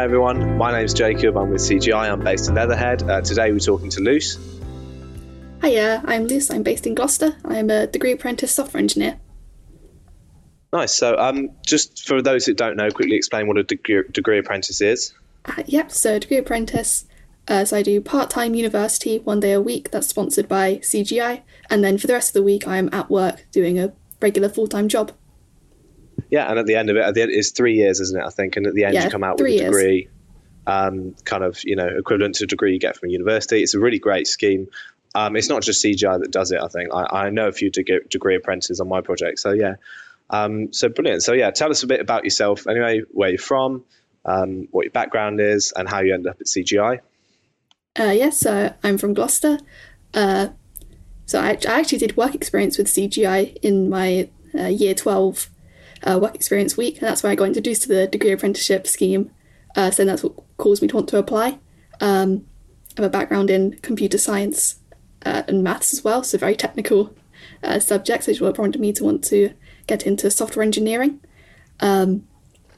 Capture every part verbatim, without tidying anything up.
everyone, my name's Jacob, I'm with C G I, I'm based in Leatherhead. Uh, today we're talking to Luce. Hiya, I'm Luce, I'm based in Gloucester. I'm a degree apprentice software engineer. Nice, so um, just for those that don't know, quickly explain what a degree, degree apprentice is. Uh, yep, so degree apprentice, uh, so I do part-time university, one day a week, that's sponsored by C G I, and then for the rest of the week I am at work doing a regular full-time job. Yeah, and at the end of it, at the end, it's three years, isn't it, I think, and at the end yeah, you come out with a years. degree, um, kind of, you know, equivalent to a degree you get from university. It's a really great scheme. Um, it's not just C G I that does it, I think. I, I know a few degree, degree apprentices on my project, so yeah. Um, so brilliant. So yeah, tell us a bit about yourself anyway, where you're from, um, what your background is, and how you ended up at C G I. Uh, yes, yeah, so I'm from Gloucester. Uh, so I, I actually did work experience with C G I in my uh, year twelve uh, work experience week, and that's where I got introduced to the degree apprenticeship scheme. Uh, so that's what caused me to want to apply. Um, I have a background in computer science uh, and maths as well, so very technical uh, subjects, which were prompted me to want to get into software engineering. Um,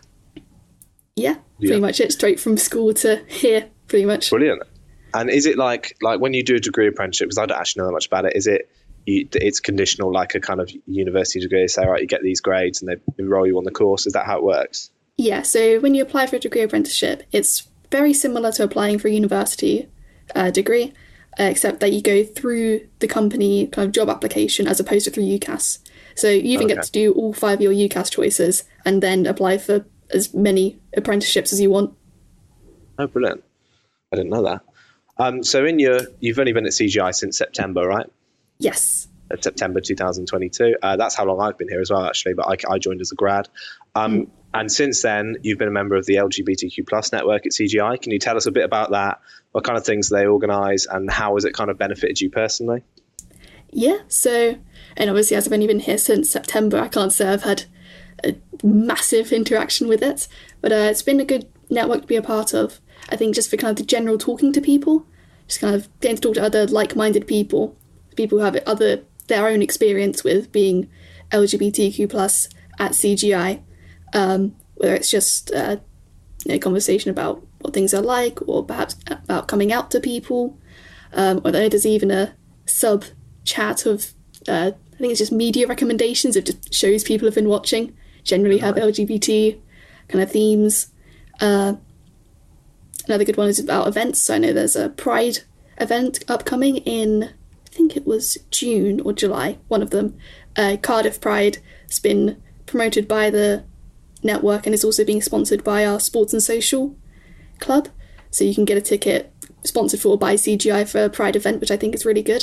yeah, pretty yeah. much it, straight from school to here, pretty much. Brilliant. And is it like like when you do a degree apprenticeship, because I don't actually know that much about it, is it you, it's conditional like a kind of university degree? Say, right, you get these grades and they enroll you on the course. Is that how it works? Yeah, so when you apply for a degree apprenticeship, it's very similar to applying for a university uh, degree, uh, except that you go through the company kind of job application as opposed to through UCAS. So you even okay. get to do all five of your UCAS choices and then apply for as many apprenticeships as you want. Oh, brilliant. I didn't know that. Um, so in your, you've only been at C G I since September, right? Yes. At September two thousand twenty-two. Uh, that's how long I've been here as well, actually, but I, I joined as a grad. Um, mm. And since then, you've been a member of the L G B T Q plus network at C G I. Can you tell us a bit about that? What kind of things they organise and how has it kind of benefited you personally? Yeah, so, and obviously as I've only been here since September, I can't say I've had a massive interaction with it, but uh, it's been a good network to be a part of. I think just for kind of the general talking to people, just kind of getting to talk to other like-minded people, people who have other their own experience with being L G B T Q plus at C G I, um, whether it's just uh, you know, conversation about what things are like, or perhaps about coming out to people, um, or there's even a sub chat of, uh, I think it's just media recommendations of just shows people have been watching, generally have L G B T kind of themes. Uh, another good one is about events. So I know there's a Pride event upcoming in, I think it was June or July, one of them. Uh, Cardiff Pride has been promoted by the network and is also being sponsored by our Sports and Social Club. So you can get a ticket sponsored for by C G I for a Pride event, which I think is really good.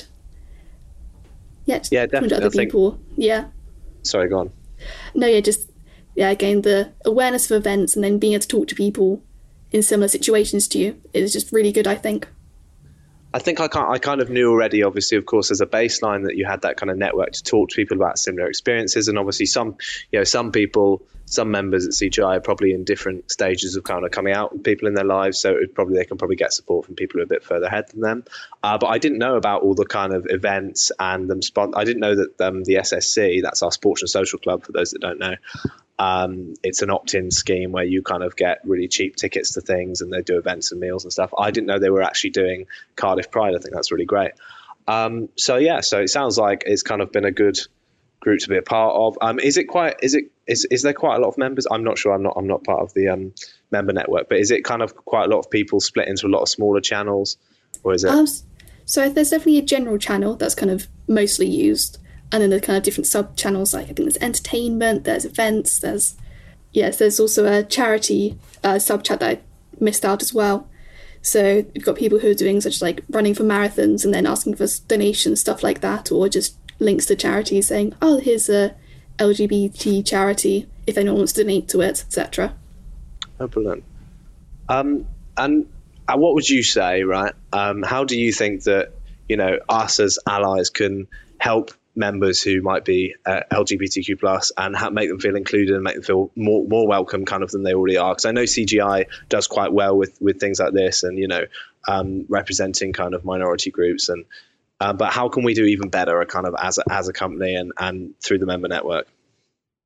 Yeah, just yeah, definitely. Other people. Think... Yeah. Sorry, go on. No, yeah, just yeah, again, the awareness of events and then being able to talk to people in similar situations to you is just really good, I think. I think I, can't, I kind of knew already, obviously, of course, as a baseline that you had that kind of network to talk to people about similar experiences. And obviously some, you know, some people, some members at C G I are probably in different stages of kind of coming out with people in their lives. So it probably they can probably get support from people who are a bit further ahead than them. Uh, but I didn't know about all the kind of events and them. Spon- I didn't know that um, the S S C, that's our Sports and Social Club, for those that don't know, Um, it's an opt-in scheme where you kind of get really cheap tickets to things and they do events and meals and stuff. I didn't know they were actually doing Cardiff Pride. I think that's really great. Um, so yeah, so it sounds like it's kind of been a good group to be a part of. Um, is it quite, is it, is, is there quite a lot of members? I'm not sure. I'm not, I'm not part of the um, member network, but is it kind of quite a lot of people split into a lot of smaller channels, or is it? Um, so there's definitely a general channel that's kind of mostly used. And then the kind of different sub-channels, like I think there's entertainment, there's events, there's, yes, there's also a charity uh, sub-chat that I missed out as well. So you've got people who are doing such like running for marathons and then asking for donations, stuff like that, or just links to charities saying, oh, here's a L G B T charity, if anyone wants to donate to it, et cetera. Oh, brilliant. Um, and uh, what would you say, right? Um, how do you think that, you know, us as allies can help members who might be uh, L G B T Q plus and ha- make them feel included and make them feel more more welcome kind of than they already are? Because I know C G I does quite well with with things like this and, you know, um, representing kind of minority groups. And uh, but how can we do even better kind of as a, as a company and, and through the member network?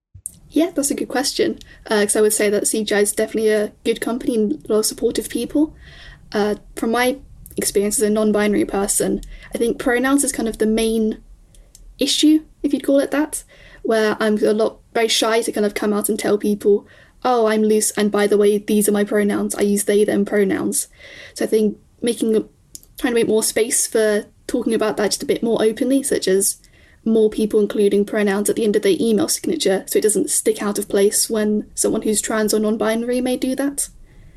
Yeah, that's a good question. Because uh, I would say that C G I is definitely a good company and a lot of supportive people. Uh, from my experience as a non-binary person, I think pronouns is kind of the main issue, if you'd call it that, where I'm a lot very shy to kind of come out and tell people, oh, I'm loose, and by the way, these are my pronouns. I use they, them pronouns. So I think making, trying to make more space for talking about that just a bit more openly, such as more people including pronouns at the end of their email signature, so it doesn't stick out of place when someone who's trans or non-binary may do that.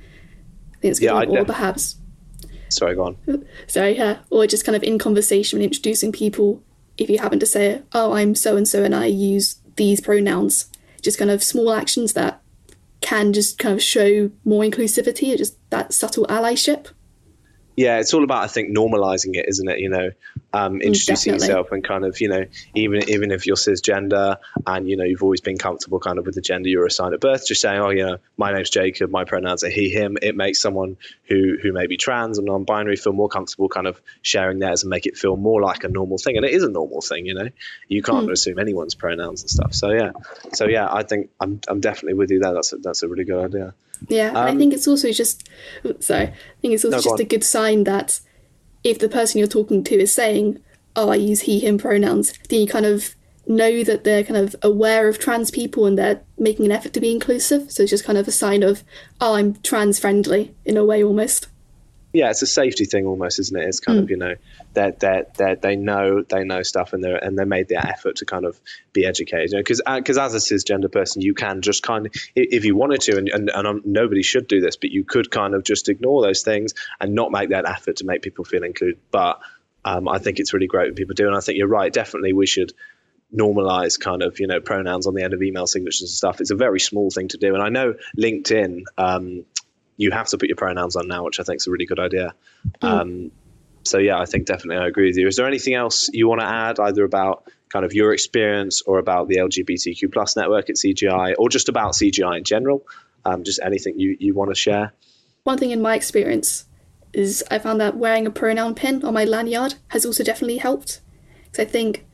I think it's good, yeah, or def- perhaps. Sorry, go on. Sorry, yeah. Or just kind of in conversation when introducing people, if you happen to say, oh, I'm so-and-so and I use these pronouns, just kind of small actions that can just kind of show more inclusivity, or just that subtle allyship. Yeah, it's all about, I think, normalizing it, isn't it? You know, um, introducing Definitely. yourself and kind of, you know, even even if you're cisgender and, you know, you've always been comfortable kind of with the gender you were assigned at birth, just saying, oh, you know, my name's Jacob, my pronouns are he, him. It makes someone who, who may be trans or non-binary feel more comfortable kind of sharing theirs and make it feel more like a normal thing. And it is a normal thing, you know. You can't mm. assume anyone's pronouns and stuff. So, yeah. So, yeah, I think I'm I'm definitely with you there. That's a, that's a really good idea. Yeah, um, I think it's also just, sorry, I think it's also no, just a good sign that if the person you're talking to is saying, oh, I use he, him pronouns, then you kind of know that they're kind of aware of trans people and they're making an effort to be inclusive. So it's just kind of a sign of, oh, I'm trans friendly in a way almost. Yeah, it's a safety thing almost, isn't it? It's kind mm. of, you know, that that that they know they know stuff and they and they made the effort to kind of be educated. You know, because because as a cisgender person, you can just kind of, if you wanted to, and and, and um, nobody should do this, but you could kind of just ignore those things and not make that effort to make people feel included. But um, I think it's really great when people do, and I think you're right. Definitely, we should normalize kind of, you know, pronouns on the end of email signatures and stuff. It's a very small thing to do, and I know LinkedIn. Um, you have to put your pronouns on now, which I think is a really good idea. Mm. Um, so, yeah, I think definitely I agree with you. Is there anything else you want to add, either about kind of your experience or about the L G B T Q plus network at C G I, or just about C G I in general? Um, just anything you, you want to share? One thing in my experience is I found that wearing a pronoun pin on my lanyard has also definitely helped. Because I think,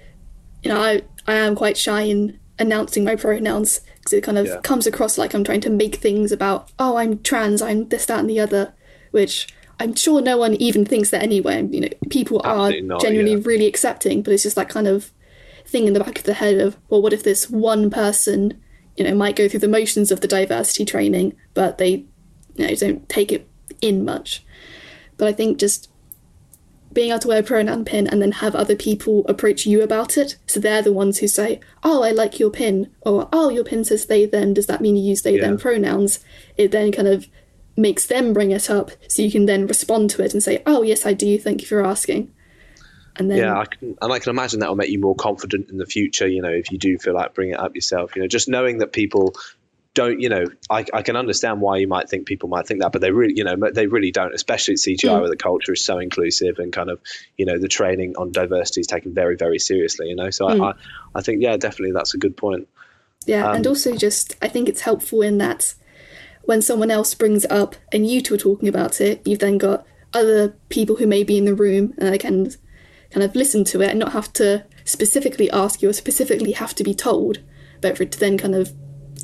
you know, I, I am quite shy in announcing my pronouns, because it kind of yeah. comes across like I'm trying to make things about, oh, I'm trans, I'm this, that, and the other, which I'm sure no one even thinks that anyway. You know, people Absolutely are not, genuinely yeah. really accepting, but it's just that kind of thing in the back of the head of, well, what if this one person, you know, might go through the motions of the diversity training, but they, you know, don't take it in much. But I think just being able to wear a pronoun pin and then have other people approach you about it, so they're the ones who say, oh, I like your pin, or oh, your pin says they, them, does that mean you use they, yeah. them pronouns? It then kind of makes them bring it up, so you can then respond to it and say, oh, yes, I do, thank you for asking. And then, yeah, I can, and I can imagine that will make you more confident in the future, you know, if you do feel like bringing it up yourself, you know, just knowing that people don't, you know, I, I can understand why you might think people might think that, but they really, you know, they really don't, especially at C G I mm. where the culture is so inclusive and kind of, you know, the training on diversity is taken very, very seriously, you know, so mm. I, I, I think, yeah, definitely that's a good point. Yeah, um, and also just, I think it's helpful in that when someone else brings it up and you two are talking about it, you've then got other people who may be in the room and they can kind of listen to it and not have to specifically ask you or specifically have to be told, but for it to then kind of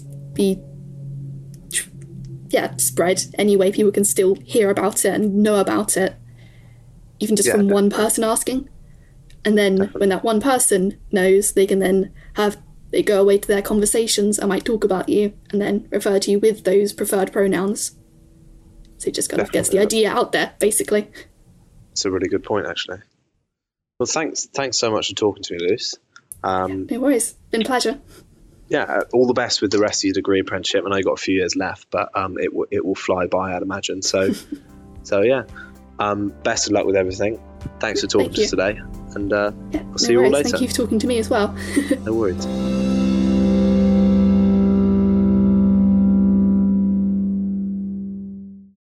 be yeah spread anyway. People can still hear about it and know about it, even just yeah, from definitely. one person asking, and then definitely. when that one person knows, they can then have they go away to their conversations and might talk about you and then refer to you with those preferred pronouns. So it just kind definitely. of gets the idea out there, basically. It's a really good point, actually. Well, thanks thanks so much for talking to me, Luce. Um, no worries, been a pleasure. Yeah, all the best with the rest of your degree apprenticeship. I know you've got a few years left, but um, it w- it will fly by, I'd imagine. So, so yeah, um, best of luck with everything. Thanks for talking Thank to us today, and uh, yeah, I'll no see you all worries. later. Thank you for talking to me as well. No worries.